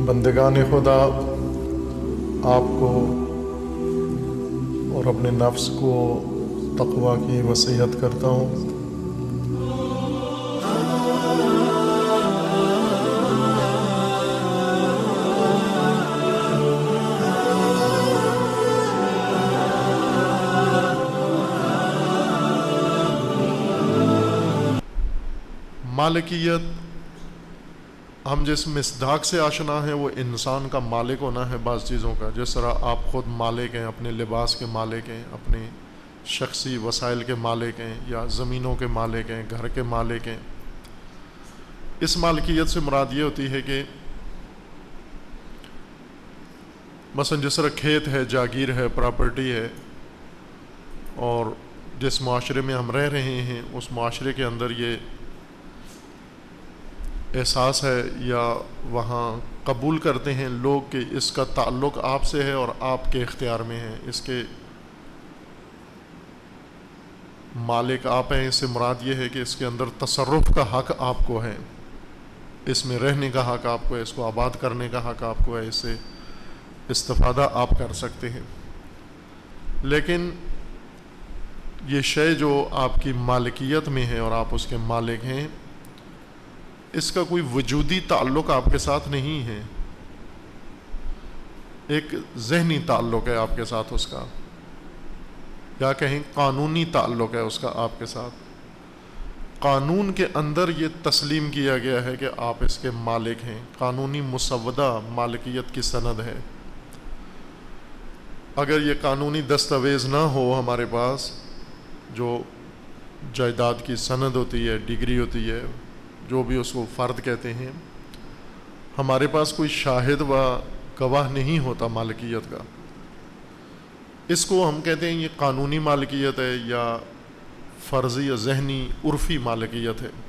بندگان خدا، آپ کو اور اپنے نفس کو تقوی کی وصیت کرتا ہوں۔ مالکیت، ہم جس مصداق سے آشنا ہیں وہ انسان کا مالک ہونا ہے بعض چیزوں کا۔ جس طرح آپ خود مالک ہیں، اپنے لباس کے مالک ہیں، اپنے شخصی وسائل کے مالک ہیں، یا زمینوں کے مالک ہیں، گھر کے مالک ہیں۔ اس مالکیت سے مراد یہ ہوتی ہے کہ مثلا جس طرح کھیت ہے، جاگیر ہے، پراپرٹی ہے، اور جس معاشرے میں ہم رہ رہے ہیں اس معاشرے کے اندر یہ احساس ہے یا وہاں قبول کرتے ہیں لوگ کہ اس کا تعلق آپ سے ہے اور آپ کے اختیار میں ہے، اس کے مالک آپ ہیں۔ اس سے مراد یہ ہے کہ اس کے اندر تصرف کا حق آپ کو ہے، اس میں رہنے کا حق آپ کو ہے، اس کو آباد کرنے کا حق آپ کو ہے، اس سے استفادہ آپ کر سکتے ہیں۔ لیکن یہ شے جو آپ کی مالکیت میں ہے اور آپ اس کے مالک ہیں، اس کا کوئی وجودی تعلق آپ کے ساتھ نہیں ہے، ایک ذہنی تعلق ہے آپ کے ساتھ اس کا، یا کہیں قانونی تعلق ہے اس کا آپ کے ساتھ۔ قانون کے اندر یہ تسلیم کیا گیا ہے کہ آپ اس کے مالک ہیں، قانونی مسودہ مالکیت کی سند ہے۔ اگر یہ قانونی دستاویز نہ ہو ہمارے پاس، جو جائیداد کی سند ہوتی ہے، ڈگری ہوتی ہے، جو بھی اس کو فرد کہتے ہیں، ہمارے پاس کوئی شاہد و گواہ نہیں ہوتا مالکیت کا، اس کو ہم کہتے ہیں یہ قانونی مالکیت ہے یا فرضی یا ذہنی عرفی مالکیت ہے۔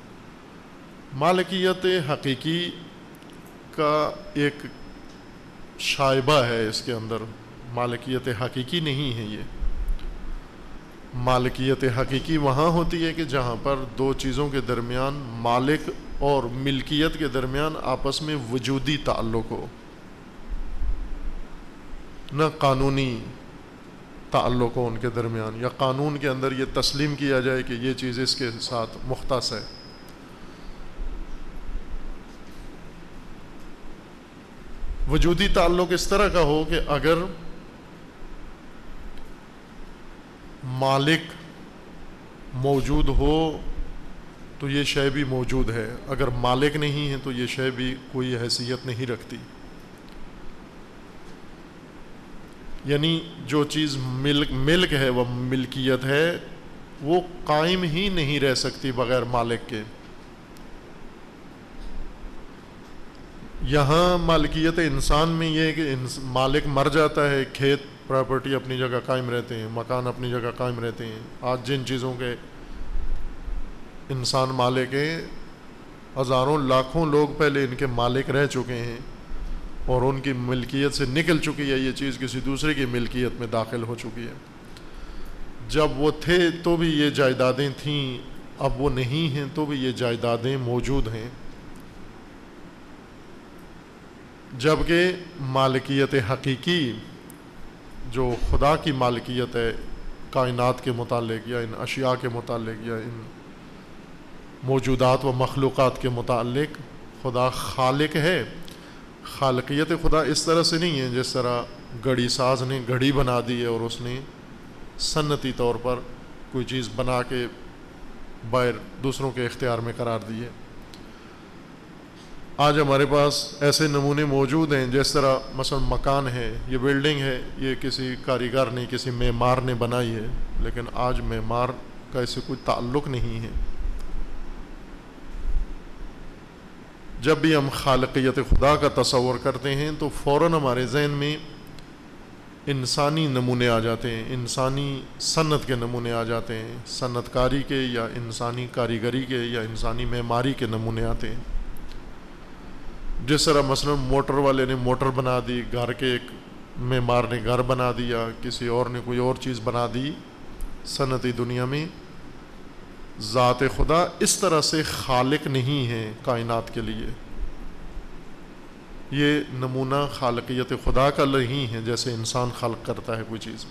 مالکیت حقیقی کا ایک شائبہ ہے اس کے اندر، مالکیت حقیقی نہیں ہے یہ۔ مالکیت حقیقی وہاں ہوتی ہے کہ جہاں پر دو چیزوں کے درمیان، مالک اور ملکیت کے درمیان آپس میں وجودی تعلق ہو، نہ قانونی تعلق ہو ان کے درمیان، یا قانون کے اندر یہ تسلیم کیا جائے کہ یہ چیز اس کے ساتھ مختص ہے۔ وجودی تعلق اس طرح کا ہو کہ اگر مالک موجود ہو تو یہ شے بھی موجود ہے، اگر مالک نہیں ہے تو یہ شے بھی کوئی حیثیت نہیں رکھتی۔ یعنی جو چیز ملک ہے، وہ ملکیت ہے، وہ قائم ہی نہیں رہ سکتی بغیر مالک کے۔ یہاں مالکیت انسان میں یہ ہے کہ مالک مر جاتا ہے، کھیت پراپرٹی اپنی جگہ قائم رہتے ہیں، مکان اپنی جگہ قائم رہتے ہیں۔ آج جن چیزوں کے انسان مالک ہیں، ہزاروں لاکھوں لوگ پہلے ان کے مالک رہ چکے ہیں اور ان کی ملکیت سے نکل چکی ہے، یہ چیز کسی دوسرے کی ملکیت میں داخل ہو چکی ہے۔ جب وہ تھے تو بھی یہ جائیدادیں تھیں، اب وہ نہیں ہیں تو بھی یہ جائیدادیں موجود ہیں۔ جبکہ مالکیت حقیقی جو خدا کی مالکیت ہے، کائنات کے متعلق یا ان اشیاء کے متعلق یا ان موجودات و مخلوقات کے متعلق، خدا خالق ہے۔ خالقیت خدا اس طرح سے نہیں ہے جس طرح گھڑی ساز نے گھڑی بنا دی ہے اور اس نے صنعتی طور پر کوئی چیز بنا کے باہر دوسروں کے اختیار میں قرار دی ہے۔ آج ہمارے پاس ایسے نمونے موجود ہیں، جس طرح مثلا مکان ہے، یہ بلڈنگ ہے، یہ کسی کاریگر نے، کسی معمار نے بنائی ہے، لیکن آج معمار کا اس سے کوئی تعلق نہیں ہے۔ جب بھی ہم خالقیت خدا کا تصور کرتے ہیں تو فوراً ہمارے ذہن میں انسانی نمونے آ جاتے ہیں، انسانی صنعت کے نمونے آ جاتے ہیں، صنعت کاری کے یا انسانی کاریگری کے یا انسانی معماری کے نمونے آتے ہیں۔ جس طرح مثلا موٹر والے نے موٹر بنا دی، گھر کے ایک معمار نے گھر بنا دیا، کسی اور نے کوئی اور چیز بنا دی صنعتی دنیا میں، ذات خدا اس طرح سے خالق نہیں ہے کائنات کے لیے۔ یہ نمونہ خالقیت خدا کا نہیں ہے جیسے انسان خلق کرتا ہے کوئی چیز.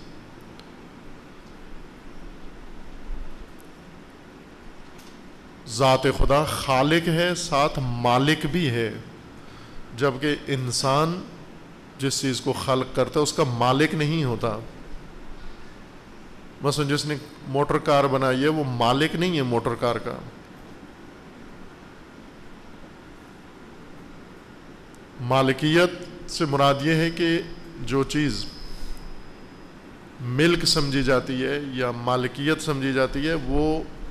ذات خدا خالق ہے، ساتھ مالک بھی ہے، جبکہ انسان جس چیز کو خلق کرتا ہے اس کا مالک نہیں ہوتا. مثلا جس نے موٹر کار بنائی ہے وہ مالک نہیں ہے موٹر کار کا. مالکیت سے مراد یہ ہے کہ جو چیز ملک سمجھی جاتی ہے یا مالکیت سمجھی جاتی ہے وہ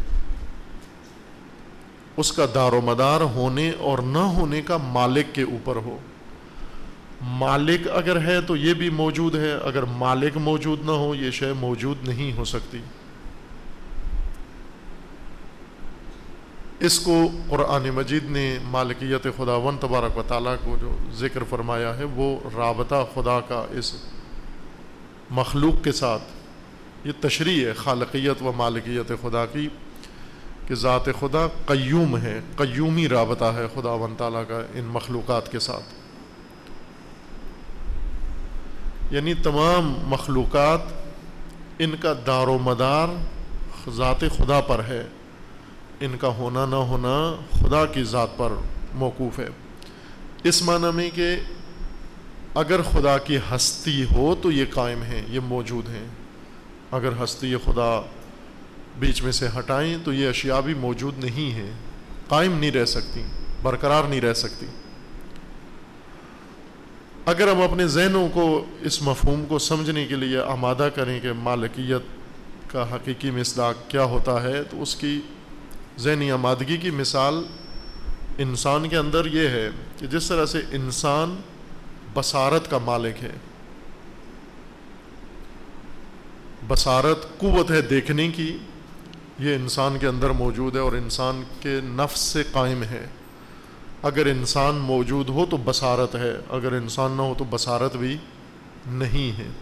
اس کا دار و مدار ہونے اور نہ ہونے کا مالک کے اوپر ہو. مالک اگر ہے تو یہ بھی موجود ہے، اگر مالک موجود نہ ہو یہ شے موجود نہیں ہو سکتی. اس کو قرآن مجید نے مالکیت خداوند تبارک و تعالیٰ کو جو ذکر فرمایا ہے وہ رابطہ خدا کا اس مخلوق کے ساتھ، یہ تشریح ہے خالقیت و مالکیت خدا کی کہ ذات خدا قیوم ہے، قیومی رابطہ ہے خداوند تعالیٰ کا ان مخلوقات کے ساتھ. یعنی تمام مخلوقات ان کا دار و مدار ذات خدا پر ہے، ان کا ہونا نہ ہونا خدا کی ذات پر موقوف ہے. اس معنی میں کہ اگر خدا کی ہستی ہو تو یہ قائم ہیں، یہ موجود ہیں. اگر ہستی خدا بیچ میں سے ہٹائیں تو یہ اشیاء بھی موجود نہیں ہیں، قائم نہیں رہ سکتی، برقرار نہیں رہ سکتی. اگر ہم اپنے ذہنوں کو اس مفہوم کو سمجھنے کے لیے آمادہ کریں کہ مالکیت کا حقیقی مصداق کیا ہوتا ہے تو اس کی ذہنی آمادگی کی مثال انسان کے اندر یہ ہے کہ جس طرح سے انسان بصارت کا مالک ہے، بصارت قوت ہے دیکھنے کی، یہ انسان کے اندر موجود ہے اور انسان کے نفس سے قائم ہے. اگر انسان موجود ہو تو بصارت ہے، اگر انسان نہ ہو تو بصارت بھی نہیں ہے.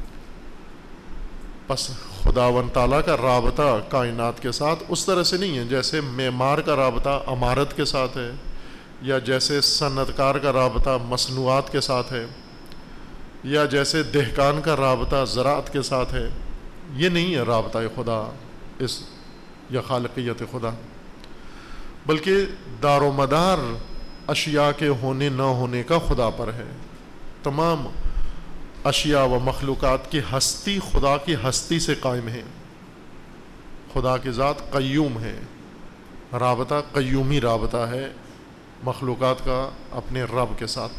پس خداوند تعالیٰ کا رابطہ کائنات کے ساتھ اس طرح سے نہیں ہے جیسے معمار کا رابطہ عمارت کے ساتھ ہے، یا جیسے صنعت کار کا رابطہ مصنوعات کے ساتھ ہے، یا جیسے دہقان کا رابطہ زراعت کے ساتھ ہے. یہ نہیں ہے رابطہ خدا اس یا خالقیت خدا، بلکہ دار و مدار اشیاء کے ہونے نہ ہونے کا خدا پر ہے. تمام اشیاء و مخلوقات کی ہستی خدا کی ہستی سے قائم ہے. خدا کی ذات قیوم ہے، رابطہ قیومی رابطہ ہے مخلوقات کا اپنے رب کے ساتھ.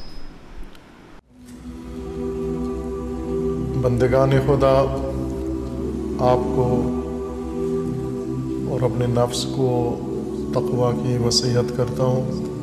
بندگان خدا، آپ کو اور اپنے نفس کو تقوی کی وصیت کرتا ہوں